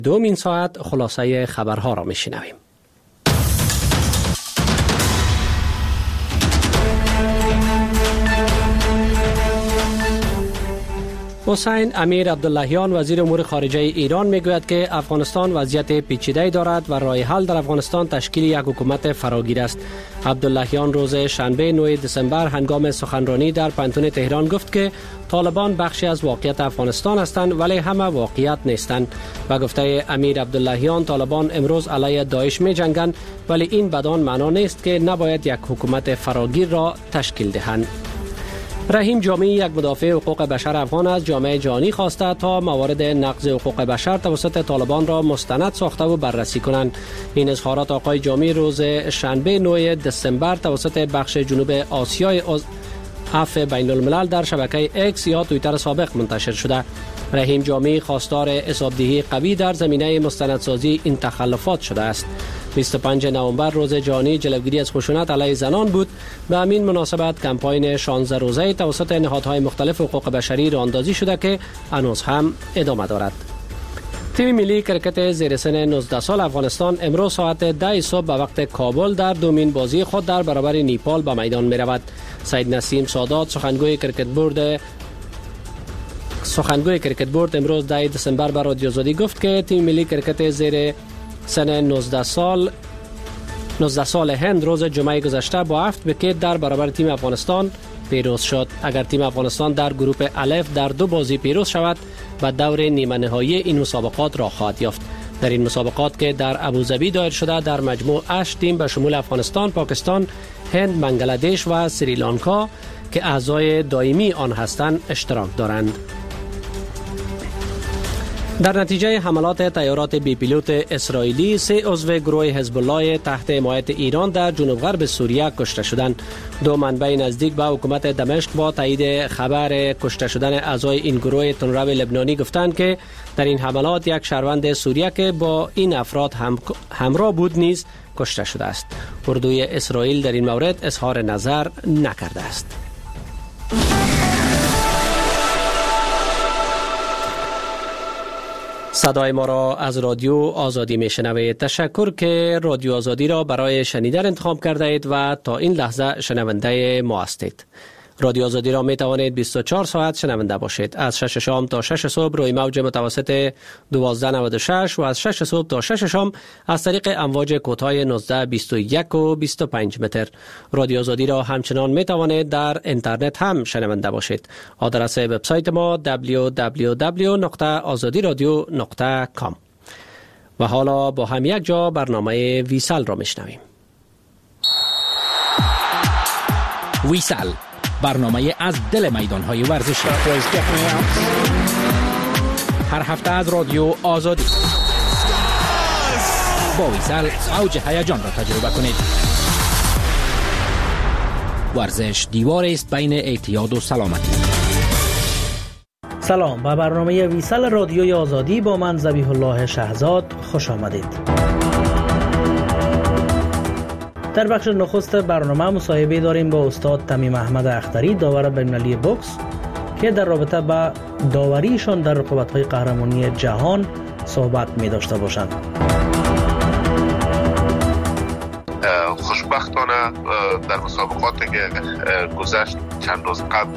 دومین ساعت خلاصه خبرها را میشنویم. حسین امیر عبداللهیان وزیر امور خارجه ایران میگوید که افغانستان وضعیت پیچیده دارد و راه حل در افغانستان تشکیل یک حکومت فراگیر است. عبداللهیان روز شنبه 9 دسامبر هنگام سخنرانی در پانتون تهران گفت که طالبان بخشی از واقعیت افغانستان هستند ولی همه واقعیت نیستند. با گفته امیر عبداللهیان طالبان امروز علیه داعش می جنگند ولی این بدان معنا نیست که نباید یک حکومت فراگیر را تشکیل دهند. رحیم جامی یک مدافع حقوق بشر افغان از جامعه جهانی خواسته تا موارد نقض حقوق بشر توسط طالبان را مستند ساخته و بررسی کنند. این اظهارات آقای جامی روز شنبه 9 دسامبر توسط بخش جنوب آسیای عفو بین الملل در شبکه ایکس یا توییتر سابق منتشر شده. رحیم جامی خواستار حسابدهی قوی در زمینه مستندسازی این تخلفات شده است. 25 نوامبر روز جهانی جلوگیری از خشونت علیه زنان بود. به همین مناسبت کمپاین 16 روزه توسط نهادهای مختلف حقوق بشری راه اندازی شده که هنوز هم ادامه دارد. تیم ملی کرکت زیر سن 19 سال افغانستان امروز ساعت 10 صبح به وقت کابل در دومین بازی خود در برابر نیپال به میدان می رود. سید نسیم سادات سخنگوی کرکت بورد امروز 10 دسامبر به رادیو آزادی گفت که تیم ملی کرکت زیر سن 19 سال هند روز جمعه گذشته با 7 ویکت در برابر تیم افغانستان پیروز شد. اگر تیم افغانستان در گروه الف در 2 بازی پیروز شود و دور نیمه نهایی این مسابقات را خواهد یافت. در این مسابقات که در ابوظبی دایر شده در مجموع 8 تیم به شمول افغانستان، پاکستان، هند، بنگلادش و سریلانکا که اعضای دائمی آن هستند اشتراک دارند. در نتیجه حملات طیارات بی پیلوت اسرائیلی 3 عضو گروه حزب الله تحت حمایت ایران در جنوب غرب سوریه کشته شدند. 2 منبع نزدیک به حکومت دمشق با تایید خبر کشته شدن اعضای این گروه تندرو لبنانی گفتند که در این حملات یک شهروند سوریه که با این افراد همراه بود نیز کشته شده است. اردوی اسرائیل در این مورد اظهار نظر نکرده است. صدای ما را از رادیو آزادی میشنوید. تشکر که رادیو آزادی را برای شنیدن انتخاب کرده اید و تا این لحظه شنونده ما هستید. رادیو آزادی را می توانید 24 ساعت شنونده باشید. از 6 شام تا 6 صبح روی موج متوسط 1296 و از 6 صبح تا 6 شام از طریق امواج کوتاه 19، 21 و 25 متر. رادیو آزادی را همچنان می توانید در اینترنت هم شنونده باشید. آدرس وبسایت ما www.azadiradio.com. و حالا با هم یک جا برنامه ویسال را میشنویم. ویسال، برنامه از دل میدان‌های ورزشی. هر هفته از رادیو آزادی با ویسال اوج هیجان را تجربه کنید. ورزش دیواری است بین اعتیاد و سلامتی. سلام، به برنامه ویسال رادیوی آزادی با من ذبیح الله شهزاد خوش آمدید. در بخش نخست برنامه مصاحبه داریم با استاد تمیم احمد اختری، داور بین‌المللی بوکس، که در رابطه با داوریشان در رقابت‌های قهرمانی جهان صحبت می داشته باشند. خوشبختانه در مسابقاتی که گذشت چند روز قبل،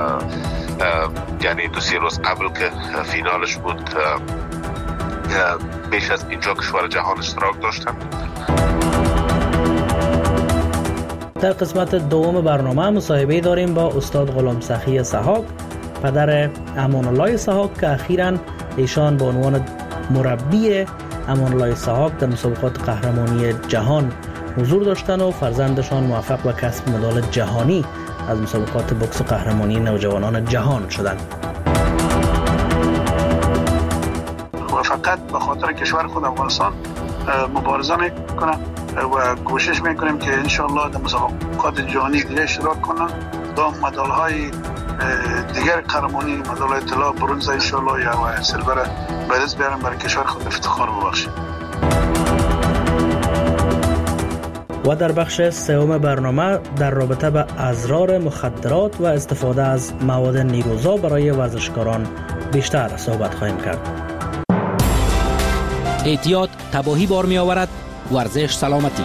یعنی 2-3 روز قبل که فینالش بود، بیش از 50 کشور جهان اشتراک داشتند. در قسمت دوم برنامه مصاحبه داریم با استاد غلام سخی سحاق، پدر امان الله سحاق که اخیراً ایشان به عنوان مربی امان الله سحاق در مسابقات قهرمانی جهان حضور داشتن و فرزندشان موفق به کسب مدال جهانی از مسابقات بوکس قهرمانی نوجوانان جهان شدند. و فقط به خاطر کشور خود افغانستان مبارزه میکنم و کوشش میکنیم که انشالله در مسابقات جهانی دیگه اشتراک کنم تا مدال های دیگر قهرمانی، مدال های طلا، برنز انشالله یا سیلور به دست بیارم برای کشور خود افتخار ببخشیم. و در بخش سوم برنامه در رابطه با اضرار مخدرات و استفاده از مواد نیروزا برای ورزشکاران بیشتر صحبت خواهیم کرد. احتیاط تباهی بار می آورد. ورزش سلامتی.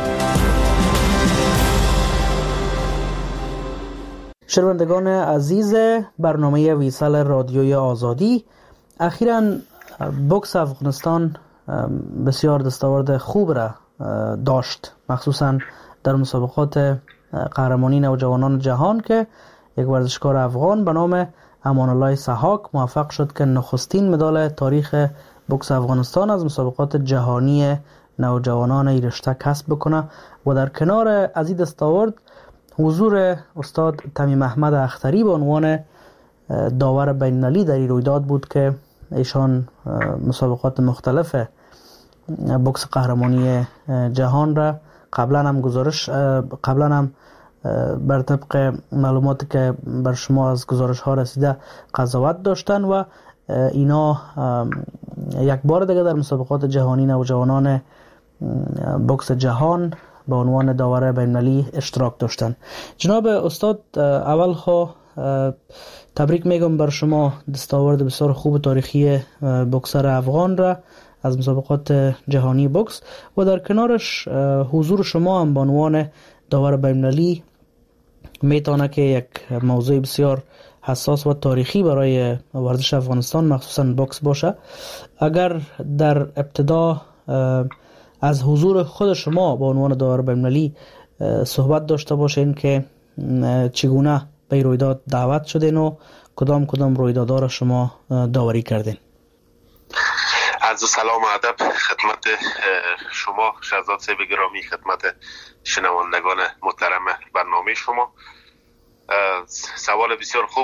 شنوندگان عزیز برنامه ویسال رادیوی آزادی، اخیراً بوکس افغانستان بسیار دستاورد خوب را داشت، مخصوصاً در مسابقات قهرمانی نوجوانان جهان که یک ورزشکار افغان به نام امان الله سحاک موفق شد که نخستین مدال تاریخ بوکس افغانستان از مسابقات جهانی نوجوانان این رشته کسب بکنه و در کنار از این دستاورد حضور استاد تمیم احمد اختری به عنوان داور بین‌المللی در این رویداد بود که ایشان مسابقات مختلف بوکس قهرمانی جهان را قبلا هم بر طبق معلوماتی که بر شما از گزارش ها رسیده قضاوت داشتن و اینا یک بار دیگه در مسابقات جهانی نوجوانان بوکس جهان به عنوان داور بین‌المللی اشتراک داشتن. جناب استاد، اول تبریک میگم بر شما دستاورد بسیار خوب تاریخی بوکسر افغان را از مسابقات جهانی بوکس و در کنارش حضور شما هم به عنوان داور بین‌المللی میتونه که یک موضوع بسیار حساس و تاریخی برای ورزش افغانستان مخصوصا بوکس باشه. اگر در ابتدا از حضور خود شما به عنوان داور بین‌المللی صحبت داشته باشین که چگونه به رویداد دعوت شدین و کدام رویدادها را شما داوری کردین. عرض سلام و ادب خدمت شما شهزاد صاحب گرامی، خدمت شنوندگان محترم برنامه شما. سوال بسیار خوب.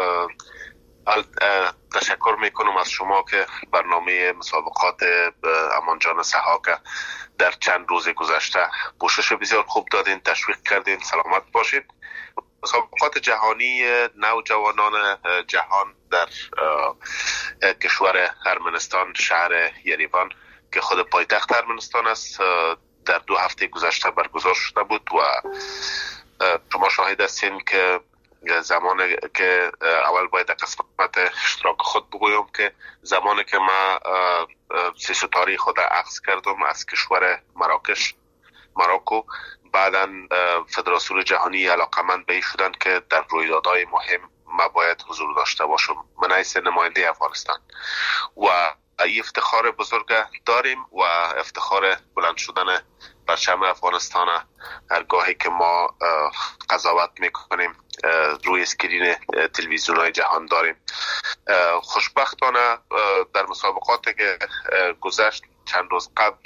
تشکر میکنم از شما که برنامه مسابقات امان جان سحاک در چند روز گذشته پوشش بسیار خوب دادین، تشویق کردین. سلامت باشید. مسابقات جهانی نوجوانان جهان در کشور ارمنستان، شهر یریوان که خود پایتخت ارمنستان است، در 2 هفته گذشته برگزار شده بود و شما شاهد هستین که زمانی که اول باید قسمت اشتراک خود بگویم که زمانی که ما 3 ستاره خود عکس کردم از کشور مراکو، بعداً فدراسیون جهانی علاقمند به شدن که در رویدادهای مهم ما باید حضور داشته باشم من حیث نماینده افغانستان و این افتخار بزرگ داریم و افتخار بلند شدن پرچم افغانستان هرگاهی که ما قضاوت میکنیم روی اسکرین تلویزیون های جهان داریم. خوشبختانه در مسابقاتی که گذشت چند روز قبل،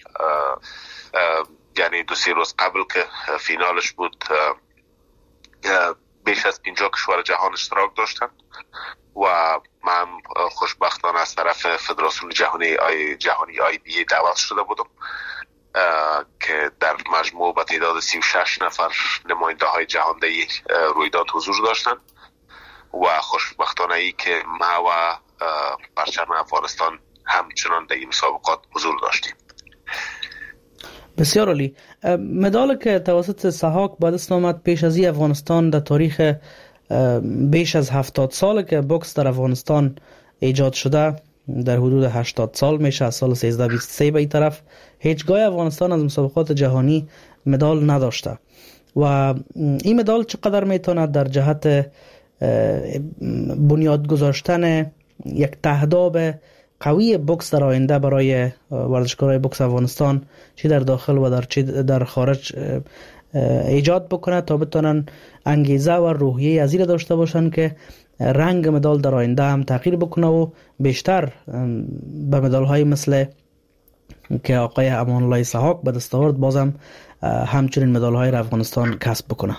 یعنی 2-3 روز قبل که فینالش بود، بیش از 50 کشور جهان اشتراک داشتن و من خوشبختانه از طرف فدراسیون جهانی آی بی دعوت شده بودم که در مجموع با تعداد 36 نفر نماینده های جهان در رویداد حضور داشتن و خوشبختانه ای که ما و پرچم افغانستان همچنان در این مسابقات حضور داشتیم. بسیار عالی. مدال که توسط سحاک به دست آمد پیش از این افغانستان در تاریخ بیش از 70 سال که بوکس در افغانستان ایجاد شده، در حدود 80 سال میشه، از سال 1323 به این طرف هیچگاه افغانستان از مسابقات جهانی مدال نداشته و این مدال چقدر میتونه در جهت بنیاد گذاشتن یک تهداب قوی بوکس در آینده برای ورزشکارای بوکس افغانستان چی در داخل و در خارج ایجاد بکنه تا بتونن انگیزه و روحیه از این داشته باشن که رنگ مدال در آینده هم تغییر بکنه و بیشتر به مدال های مثل که آقای امان الله سحاک به دست آورد بازم همچنین مدال های افغانستان کسب بکنه.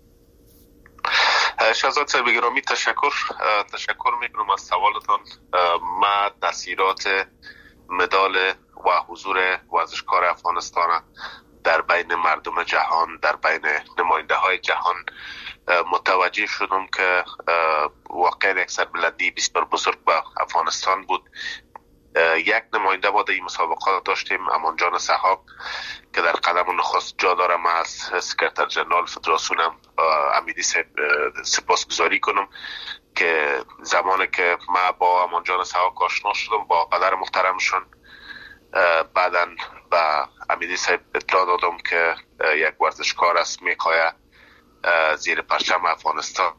شهزاد صاحب گرامی تشکر میکنم از سوالتان. ما تاثیرات مدال و حضور ورزشکار افغانستان در بین مردم جهان، در بین نماینده های جهان متوجه شدم که واقعا یک سربلندی بسیار بزرگ به افغانستان بود. یک نماینده ما در این مسابقات داشتیم، امان جان سحاک، که در قدم نخست جا داره. من از سکرتر جنرال فدراسیونم امیدی سپاسگزاری کنم که زمانی که ما با امان جان سحاک آشنا شدم با قدر محترمشون بعداً به امیدی صاحب اطلاع دادم که یک ورزشکار است میخواه زیر پرچم افغانستان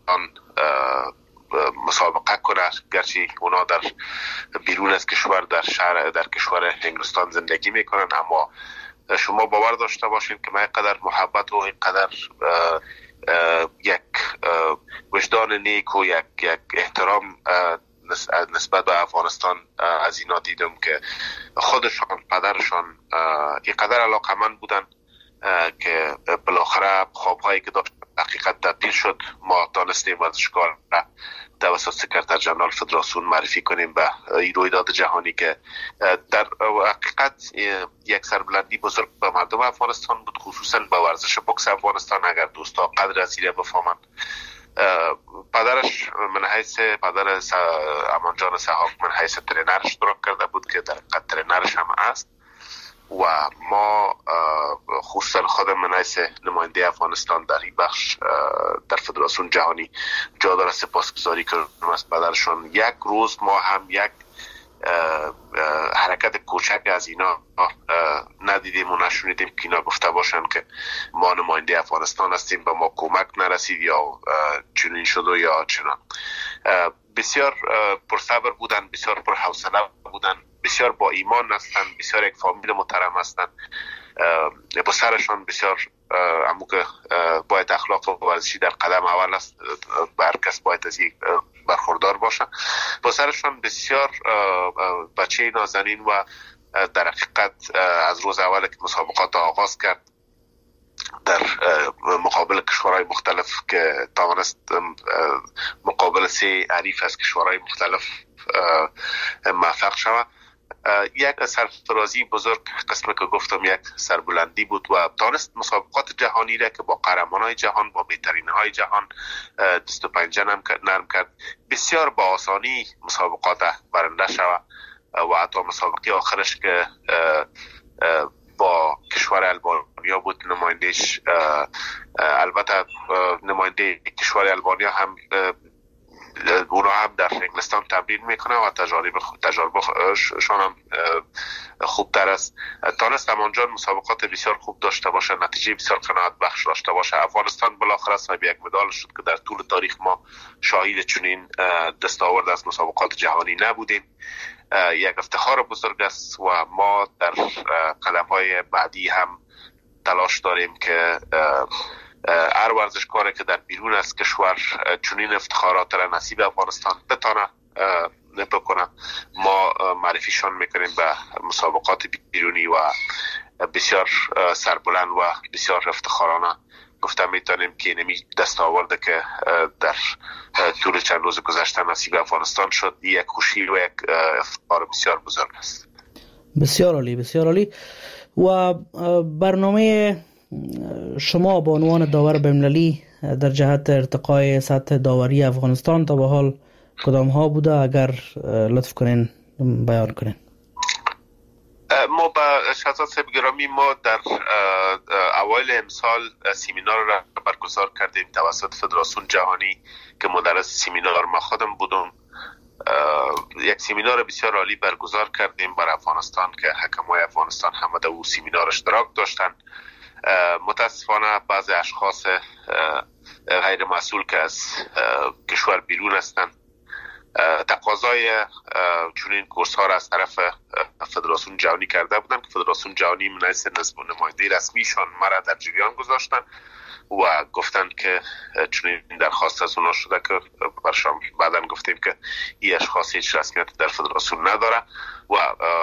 مسابقه کنه، گرچه اونا در بیرون از کشور در کشور انگلستان زندگی میکنن، اما شما باور داشته باشین که من اینقدر محبت و اینقدر یک وجدان نیک و یک احترام نسبت به افغانستان از اینا دیدم که خودشان پدرشان اینقدر علاقمند بودن که بالاخره خوابهایی که داشت حقیقت تبدیل شد. ما دانستیم ورزشکار را توسط سکرتر جنرال فدراسیون معرفی کنیم به این رویداد جهانی که در حقیقت یک سربلندی بزرگ به مردم افغانستان بود، خصوصا به ورزش بوکس افغانستان. اگر دوستا قدر از این بفهمن، پدرش من حیث پدر امان جان سحاق من حیث ترینرش اشتراک کرده بود که در ترینرش هم است و ما خصوصا خودم من حیث نماینده افغانستان در این بخش در فدراسیون جهانی جا داره سپاسگزاری کردم از پدرشان. یک روز ما هم یک حرکت کوچک از اینا ندیدیم و نشونیدیم که اینا گفته باشن که ما نماینده افغانستان هستیم، به ما کمک نرسید یا چنین شد و یا چنان. بسیار پرصبر بودن، بسیار پرحوصله بودن، بسیار با ایمان هستن، بسیار یک فامیل محترم هستن. پسرشان بسیار امو که باید اخلاق و ورزشی در قدم اول است، بر کس باید از این برخوردار باشه. پسرشان بسیار بچه نازنین و در حقیقت از روز اول که مسابقات آغاز کرد در مقابل کشورهای مختلف که توانست مقابل 3 حریف از کشورهای مختلف موفق شود، یک سرفرازی بزرگ قسم که گفتم یک سربلندی بود و دانست مسابقات جهانی را که با قهرمانای جهان با بهترین های جهان دست و پنجه نرم کرد، بسیار با آسانی مسابقات برنده شود و حتی مسابقه آخرش که با کشور البانیا بود نمایندهش، البته نماینده کشور البانیا هم اونا هم در انگلستان تمرین میکنه و تجربه شان هم خوبتر است. دانست امانجان مسابقات بسیار خوب داشته باشه، نتیجه بسیار قناعت بخش داشته باشه. افغانستان بالاخره صاحب یک مدال شد که در طول تاریخ ما شاهد چنین دستاورد از مسابقات جهانی نبودیم. یک افتخار بزرگ است و ما در قدم‌های بعدی هم تلاش داریم که هر ورزشکاری که در بیرون از کشور چنین افتخارات را نصیب افغانستان بتانه بکنه، ما معرفیشان میکنیم به مسابقات بیرونی و بسیار سربلند و بسیار افتخارانه گفتم میتونیم که نمی دستاورده که در طول چند روز گذشته نصیب افغانستان شد یک خوشی و یک افتخار بسیار بزرگ است. بسیار عالی، بسیار عالی. و برنامه شما به عنوان داور بین‌المللی در جهت ارتقای سطح داوری افغانستان تا به حال کدام ها بوده؟ اگر لطف کنین بیان کنین. ما با شهزاد صاحب گرامی ما در اوایل امسال سیمینار را برگزار کردیم توسط فدراسیون جهانی که مدرس سیمینار ما خودم بودم. یک سیمینار بسیار عالی برگزار کردیم برای افغانستان که حکمای افغانستان هم در اون سیمینار اشتراک داشتن. متاسفانه بعض اشخاص غیر مسئول که از کشور بیرون هستند تقاضای چنین کورس ها را از طرف فدراسیون جهانی کرده بودند که فدراسیون جهانی منعکس نماینده رسمیشان مرا در جریان گذاشتن و گفتند که چنین درخواست از اونا شده که برشان بعداً گفتیم که این اشخاص هیچ رسمیت در فدراسیون نداره و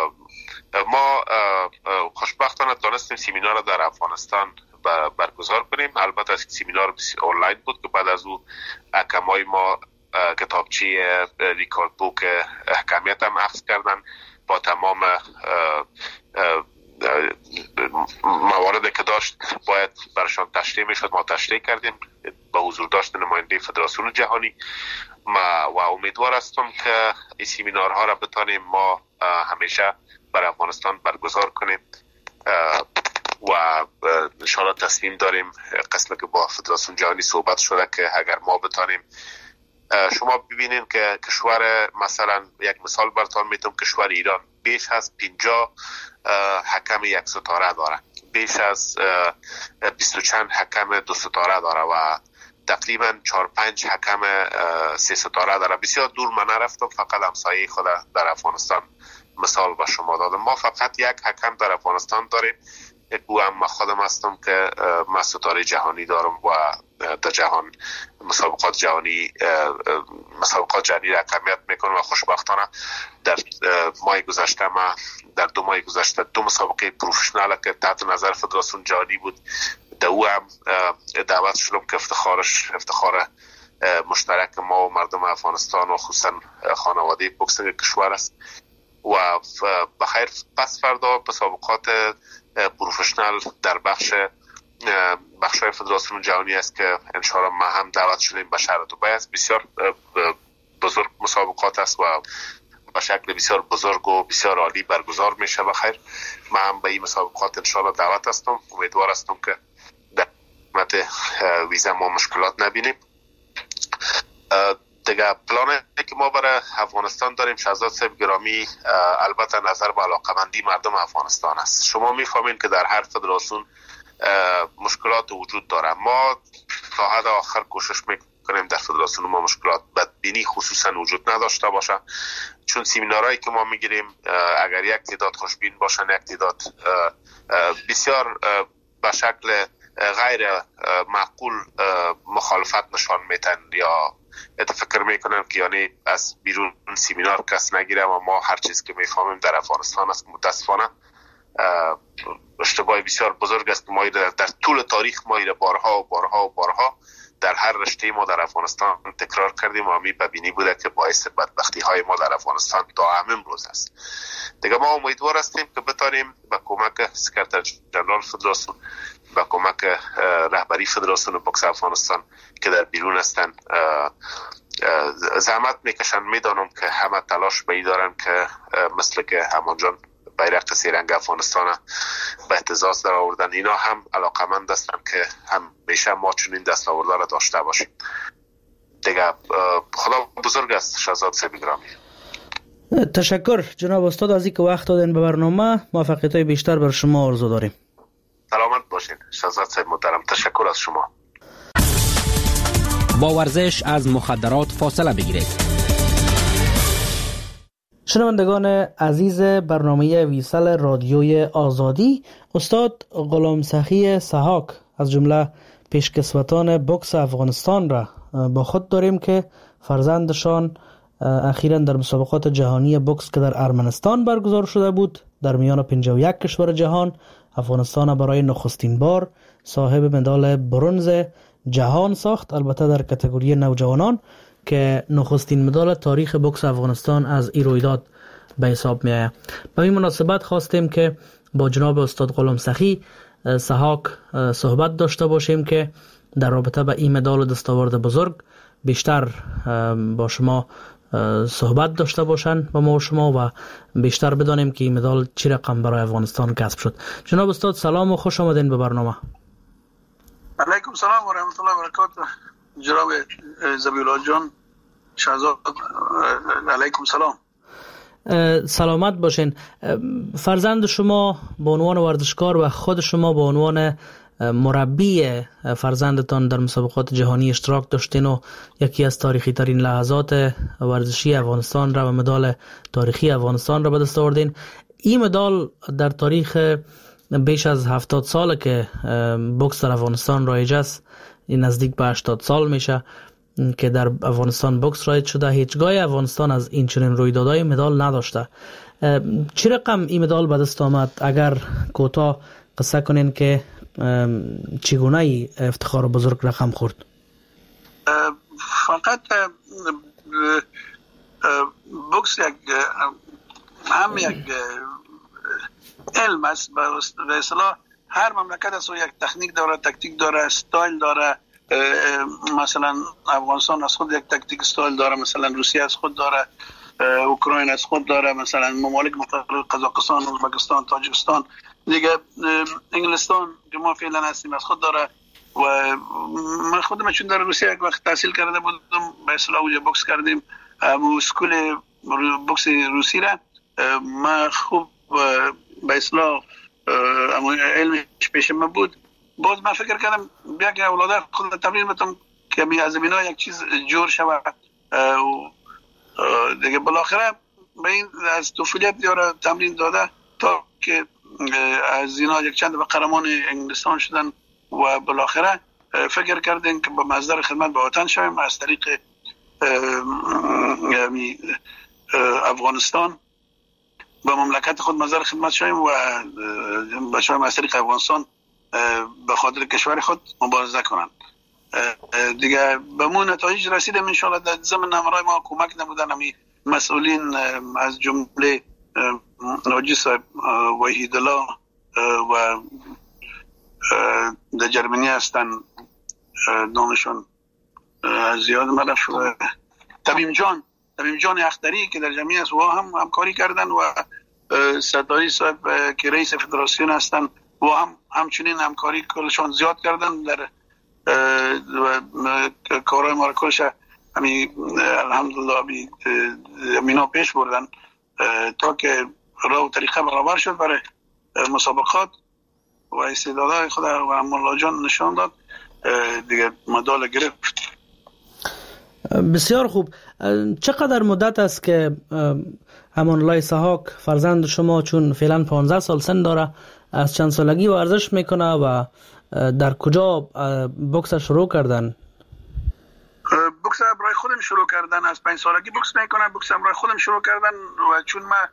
ما خوشبختانه تونستیم سیمینار را در افغانستان برگزار کنیم. البته سیمینار آنلاین بود که بعد از او حکمای ما کتابچه ریکارد بوک حکمیت هم اخذ کردن با تمام مواردی که داشت باید برشان تشریح میشد. ما تشریح کردیم با حضور داشت نماینده فدراسیون جهانی و امیدوار هستم که این سیمینارها را بتانیم ما همیشه برای افغانستان برگزار کنیم و انشاءالله تصمیم داریم قسم که با فدراسیون جهانی صحبت شده که اگر ما بتانیم شما ببینین که کشور مثلا یک مثال براتون میتونم کشور ایران بیش از 50 حکم یک ستاره داره، بیش از 20 چند حکم 2 ستاره داره و تقریبا 4-5 حکم 3 ستاره داره. بسیار دور من نرفتم، فقط همسایه خود در افغانستان مثال به شما دادم. ما فقط یک حکم در افغانستان داریم، او هم خودم هستم که من ستاره جهانی دارم و در جهان مسابقات جهانی رقمیت میکنم و خوشبختانه در ماه گذشته ما در 2 ماه گذشته 2 مسابقه پروفشنال که تحت نظر فدراسیون جهانی بود در او هم دعوت شدم که افتخار مشترک ما و مردم افغانستان و خصوصا خانواده بوکسینگ کشور است. و بخیر پس فردا مسابقات پروفشنال در بخش‌های فدراسیون جهانی است که انشاءالله ما هم دعوت شدیم به شهر دبی است. بسیار بزرگ مسابقات است و به شکل بسیار بزرگ و بسیار عالی برگزار میشه. بخیر ما هم به این مسابقات انشاءالله دعوت هستم. امیدوار هستم که در قسمت ویزا ما مشکلات نبینیم. دیگه پلانی که ما برای افغانستان داریم شهزاد صاحب گرامی، البته نظر به علاقمندی مردم افغانستان است. شما میفهمین که در هر فدراسیون مشکلات وجود داره. ما تا حد آخر کوشش میکنیم در فدراسیون ما مشکلات بدبینی خصوصا وجود نداشته باشه، چون سیمینارهایی که ما میگیریم اگر یک تعداد خوشبین باشن، یک تعداد بسیار به شکل غیر معقول مخالفت نشان میتن یا فکر میکنن که یعنی از بیرون سیمینار کس نگیره و ما هر چیز که میفهمیم در افغانستان است. متاسفانه اشتباه بسیار بزرگ است. ما در طول تاریخ ما بارها در هر رشته ما در افغانستان تکرار کردیم و همی ببینی بوده که باعث بدبختی های ما در افغانستان تا همین روز است. دیگه ما امیدوار هستیم که بتانیم با کمک سکرتر جنرال فدراسیون، با کمک رهبری فدراسیون بوکس افغانستان که در بیرون هستن زحمت میکشن. میدانم که همه تلاش به این دارن که مثل که همانجان بیرق سیرنگ افغانستان به اهتزاز در آوردن، اینا هم علاقمند هستن که همیشه ما چنین دستاوردها را داشته باشیم. دیگه خدا بزرگ است. شهزاد صاحب گرامی، تشکر جناب استاد از اینکه وقت دادین به برنامه. موفقیت‌های بیشتر بر شما آرزو داریم. سلامت باشین شهزاد صاحب محترم. تشکر از شما. با ورزش از مخدرات فاصله بگیرید. شنوندگان عزیز برنامه ویسل رادیوی آزادی، استاد غلام سخی سحاک از جمله پیشکسوتان بوکس افغانستان را با خود داریم که فرزندشان اخیراً در مسابقات جهانی بوکس که در ارمنستان برگزار شده بود در میان 51 کشور جهان، افغانستان برای نخستین بار صاحب مدال برنز جهان ساخت، البته در کاتگوری نوجوانان که نخستین مدال تاریخ بوکس افغانستان از این رویداد به حساب می آید. به این مناسبت خواستیم که با جناب استاد غلام سخی سحاک صحبت داشته باشیم که در رابطه با این مدال دستاورد بزرگ بیشتر با شما صحبت داشته باشن با ما و شما و بیشتر بدانیم که این مدال چی رقم برای افغانستان کسب شد. جناب استاد سلام و خوش آمدین به برنامه. علیکم سلام و رحمت الله و برکاته. جناب زبی‌الله جان شهزاد علیکم سلام. سلامت باشین. فرزند شما به عنوان ورزشکار و خود شما به عنوان مربی فرزندتان در مسابقات جهانی اشتراک داشتین و یکی از تاریخی ترین لحظات ورزشی افغانستان را و مدال تاریخی افغانستان را به دست آوردین. این مدال در تاریخ بیش از 70 ساله که بوکس در افغانستان رایج است، این نزدیک به 80 سال میشه که در افغانستان بوکس رایج شده، هیچگاه افغانستان از این چنین رویدادهای مدال نداشته. چی رقم این مدال به دست آمد؟ اگر کوتاه قصه کنین که چگونه ای افتخار بزرگ رقم خورد؟ فقط بوکس یک علم است. به اصطلاح هر مملکت از یک تکنیک داره، تاکتیک داره، استایل داره. مثلا افغانستان از خود یک تاکتیک استایل داره، مثلا روسیه از خود داره، اوکراین از خود داره، مثلا ممالک مختلف قزاقستان، ازبکستان، تاجیکستان، دیگه انگلستان که ما فعلا هستیم از خود داره. و من خودم چون در روسیه یک وقت تحصیل کرده بودم، به اصطلاح اونجا بوکس کردیم، اسکول بوکس روسی را من خوب به اصلاح علمش پیش من بود. باز من فکر کردم بیا که اولاد خود تمرین بدم که می از اینا یک چیز جور شود. دیگه بالاخره به این از طفولیت یارو تمرین داده تا که از اینا یک چند قهرمان انگلستان شدن و بالاخره فکر کردن که با مصدر خدمت به وطن شویم از طریق افغانستان با مملکت خود مصدر خدمت شویم و بشویم از طریق افغانستان به خاطر کشور خود مبارزه کنند. دیگه به مون نتایج رسیدیم ان شاء الله. در ضمن همراه ما کمک نمودن همی مسئولین از جمله ناجی صاحب وحیدالله و در جرمنی هستن نامشون زیاد ملف تمیم جان اختری که در جمعی است و هم همکاری کردن و ستاری صاحب که رئیس فدراسیون هستن و همچنین همکاری کلشان زیاد کردن در کارهای ما را کلش همی الحمدلله همینا پیش بردن تا که راه و طریقه برابر شد برای مسابقات و استعدادهای خود و مولا جان نشان داد. دیگه مدال گرفت. بسیار خوب. چقدر مدت است که امان الله اسحاق فرزند شما چون فعلا 15 سال سن داره از چند سالگی ورزش میکنه و در کجا بوکس شروع کردن؟ بوکس برای خودم شروع کردن. از 5 سالگی بوکس میکنم. بوکس برای خودم شروع کردن و چون من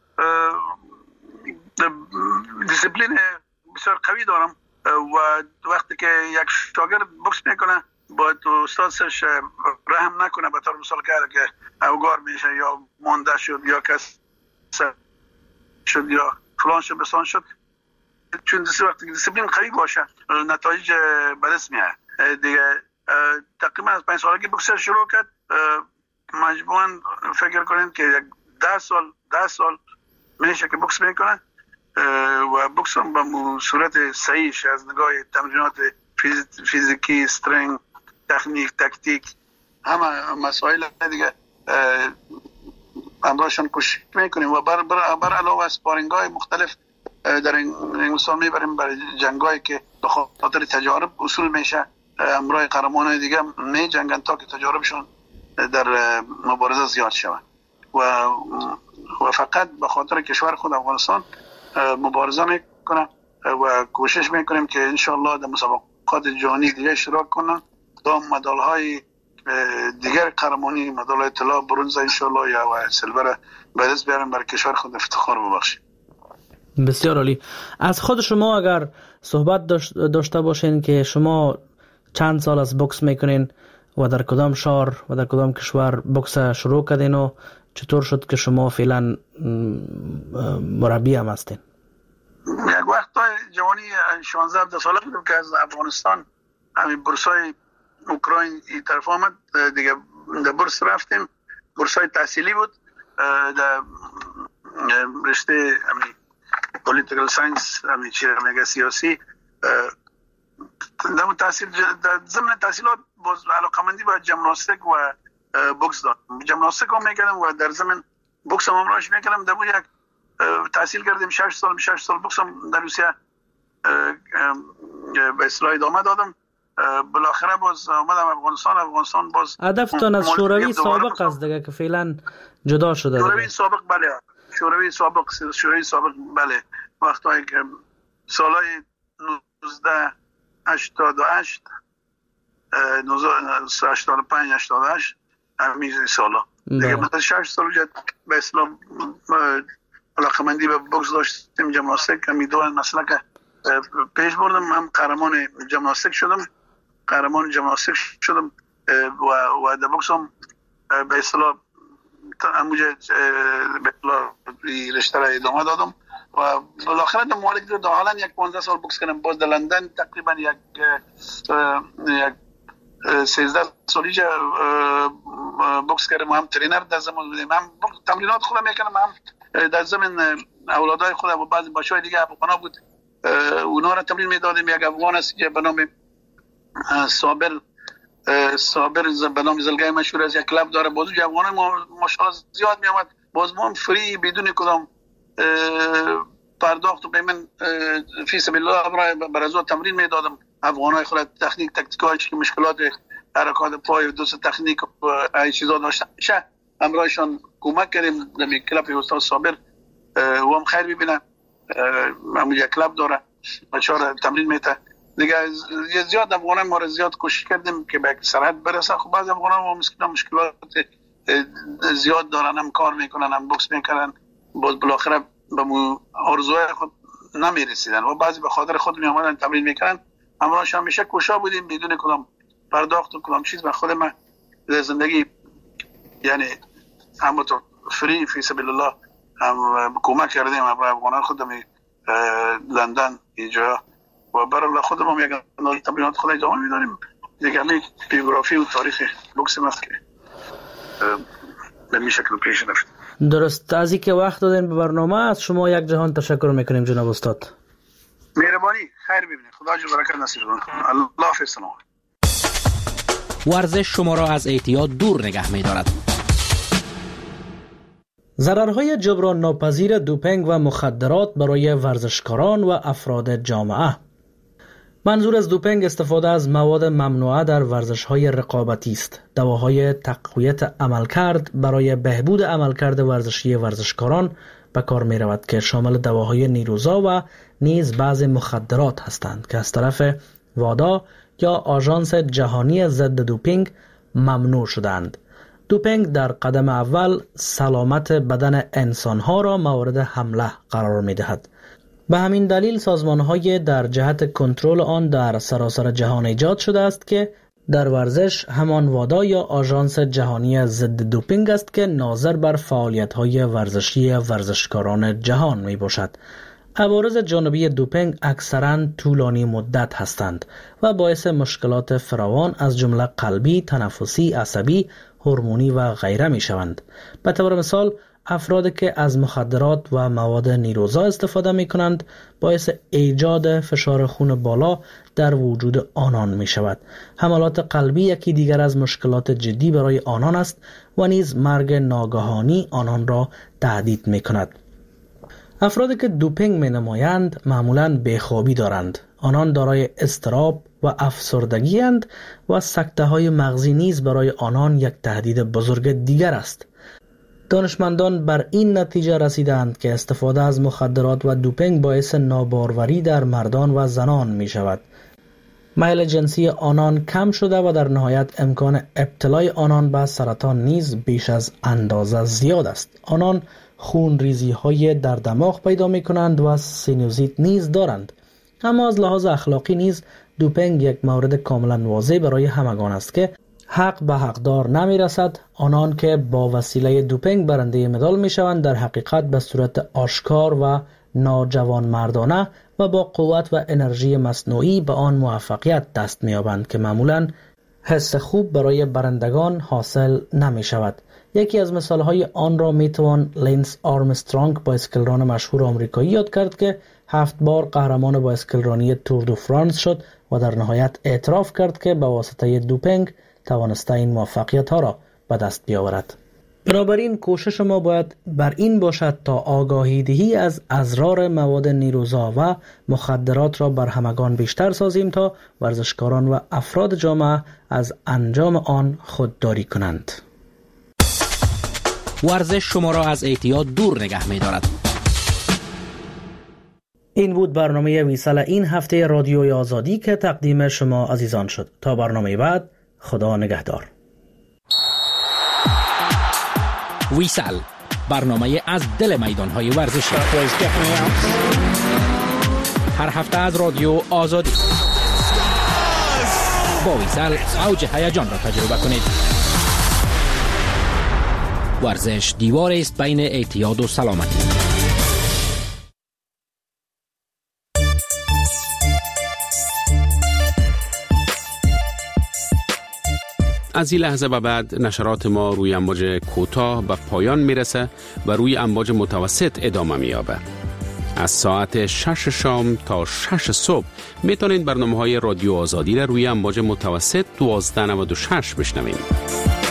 دیسپلین بسیار قوی دارم و وقتی که یک شاگرد بوکس میکنه باید استادش رحم نکنه به طور مثال که اوگار میشه یا مانده شد یا کس شد یا فلان شد بسان شد. چون وقتی که دیسپلین قوی باشه نتایج به دست میاد. دیگه تقریبا از 5 سالگی بوکس شروع کرد. مجموعاً فکر کنین که یک 10 سال میشه که بوکس میکنه و بوکس هم به صورت صحیحش از نگاه تمرینات فیزیکی، استرنگ، تکنیک، تکتیک، همه مسائل دیگه امراشان کوشش میکنیم و بر علاوه اسپارینگ های مختلف در انگلستان میبریم برای جنگایی که به خاطر تجارب اصول میشه. امرای قهرمانای دیگه می جنگن تا که تجاربشون در مبارزه زیاد شود و فقط به خاطر کشور خود افغانستان مبارزه میکنه و کوشش میکنیم که انشالله در مسابقات جهانی دیگه اشتراک کنن تا مدال های دیگر قهرمانی، مدال های طلا، برنز انشالله یا سیلور به دست بیارن برای کشور خود افتخار ببخشیم. بسیار عالی. از خود شما اگر صحبت داشته باشین که شما چند سال از بوکس میکنین و در کدام شهر و در کدام کشور بوکس شروع کردین و چطور شد که شما فعلا مربی هم هستین؟ یک وقت جوانی 16-17 ساله بودم که از افغانستان همین بورسای اوکراین این طرف آمد. دیگه در بورس رفتیم. بورسای تحصیلی بود در رشته همین پولیتیکل ساینس، همین چی میگه سیاسی. در تحصیل در ضمن تحصیلات باز علاقمندی به ژیمناستیک و بوکس داشتم. ژیمناستیک هم میکردم و در ضمن بوکس هم امراش میکردم. در یک تحصیل کردیم 6 سال بوکس هم در روسیه به اصلاح ادامه دادم. بالاخره باز اومدم افغانستان باز هدفتون از شوروی سابق است دیگه که فعلا جدا شده. شوروی سابق بله وقتی که سالهای 1988 85 88 همین سالا دیگه مثلا 6 سال جد به اسلام علاقمندی به بوکس داشتیم. ژیمناستیک همین دو مسئله که پیش بردم. هم قهرمان ژیمناستیک شدم و در بوکس هم به اصطلاح همونجا به رشته را ادامه دادم و بالاخره در مالک در حالا یک 15 سال بوکس کردم. باز در لندن تقریبا یک 13 سالی بوکس کردم. هم ترینر در زمان بودیم، هم تمرینات خودم میکنم، هم در زمان اولادای خودم و بعضی بچه‌های دیگه افغانا بود اونا را تمرین میدادیم. یک افغان است که به نام صابر به نام زلگای مشهور از یک کلاب داره. بازو افغان ماشاءالله زیاد میامد باز ما هم فری بدون کدام پرداخت و پیمن فی سبیل الله برای از تمرین میدادم افغانای خود تکنیکایی که مشکلات حرکات پای و دوست تکنیک و ای چیزا داشتن میشه همراهشان کمک کردیم در کلاب استاد صابر و هم خیر ببینه هم یک کلاب داره بچه‌ها تمرین میته دیگه زیاد افغانای ما زیاد کوشش کردیم که به سرحد برسه. خب بعضی افغانای ما مشکلات زیاد دارن، هم کار میکنن هم بوکس میکنن باز بالاخره به آرزوهای خود نمیرسیدن و بعضی به خاطر خود می اومدن تمرین میکنن. همراهش همیشه کوشا بودیم بدون کدام پرداخت و کدام چیز. به خود من زندگی یعنی همونطور فری فی سبیل الله هم کمک کردیم برای افغانان خودم لندن اینجا و برای خودم هم یک تمرینات خود ادامه میداریم. دیگه همین بیوگرافی و تاریخ بوکس است که به این شکل پیش رفت. درست. از اینکه وقت دادین به برنامه از شما یک جهان تشکر میکنیم جناب استاد. مهربانی، خیر ببینید. خدا جو برکت نصیب کنه. الله حافظ. ورزش شما را از اعتیاد دور نگه می‌دارد. ضررهای جبران ناپذیر دوپینگ و مخدرات برای ورزشکاران و افراد جامعه. منظور از دوپینگ استفاده از مواد ممنوعه در ورزش‌های رقابتی است. دواهای تقویت عملکرد برای بهبود عملکرد ورزشی ورزشکاران به کار می رود که شامل دواهای نیروزا و نیز بعض مخدرات هستند که از طرف وادا یا آژانس جهانی ضد دوپینگ ممنوع شدند. دوپینگ در قدم اول سلامت بدن انسانها را مورد حمله قرار می دهد. به همین دلیل سازمان‌های در جهت کنترل آن در سراسر جهان ایجاد شده است که در ورزش همان وادا یا آژانس جهانی ضد دوپینگ است که ناظر بر فعالیت‌های ورزشی ورزشکاران جهان می باشد. عوارض جانبی دوپینگ اکثراً طولانی مدت هستند و باعث مشکلات فراوان از جمله قلبی، تنفسی، عصبی، هورمونی و غیره می شوند. به طور مثال افرادی که از مخدرات و مواد نیروزا استفاده می کنند باعث ایجاد فشار خون بالا در وجود آنان می شود. حملات قلبی یکی دیگر از مشکلات جدی برای آنان است و نیز مرگ ناگهانی آنان را تهدید می کند. افرادی که دوپینگ می نمایند معمولاً بیخوابی دارند. آنان دارای اضطراب و افسردگی اند و سکته های مغزی نیز برای آنان یک تهدید بزرگ دیگر است. دانشمندان بر این نتیجه رسیدند که استفاده از مخدرات و دوپینگ باعث ناباروری در مردان و زنان می شود. میل جنسی آنان کم شده و در نهایت امکان ابتلای آنان به سرطان نیز بیش از اندازه زیاد است. آنان خون ریزی های در دماغ پیدا می کنند و سینوزیت نیز دارند. اما از لحاظ اخلاقی نیز دوپینگ یک مورد کاملا واضح برای همگان است که حق به حقدار نمی رسد. آنان که با وسیله دوپینگ برنده مدال می شوند در حقیقت به صورت آشکار و ناجوان مردانه و با قوت و انرژی مصنوعی به آن موفقیت دست می یابند که معمولاً حس خوب برای برندگان حاصل نمی شود. یکی از مثالهای آن را می توان لنس آرمسترانگ بایسکلران مشهور آمریکایی یاد کرد که 7 بار قهرمان بایسکلرانی تور دو فرانس شد و در نهایت اعتراف کرد که به واسطه دوپینگ توانسته این موفقیت ها را به دست بیاورد. بنابراین کوشش ما باید بر این باشد تا آگاهی دهی از اضرار مواد نیروزا و مخدرات را بر همگان بیشتر سازیم تا ورزشکاران و افراد جامعه از انجام آن خودداری کنند. ورزش شما را از اعتیاد دور نگه می دارد. این بود برنامه ویسال این هفته رادیوی آزادی که تقدیم شما عزیزان شد. تا برنامه بعد، خدا نگهدار. ویسال، برنامه از دل میدانهای ورزشی. هر هفته از رادیو آزادی. با ویسال اوج هیجان را تجربه کنید. ورزش دیواری است بین اعتیاد و سلامتی. از این لحظه به بعد نشرات ما روی امواج کوتاه به پایان میرسه و روی امواج متوسط ادامه میابه. از ساعت 6 شام تا 6 صبح میتونید برنامه‌های رادیو آزادی را روی امواج متوسط 1296 بشنوید.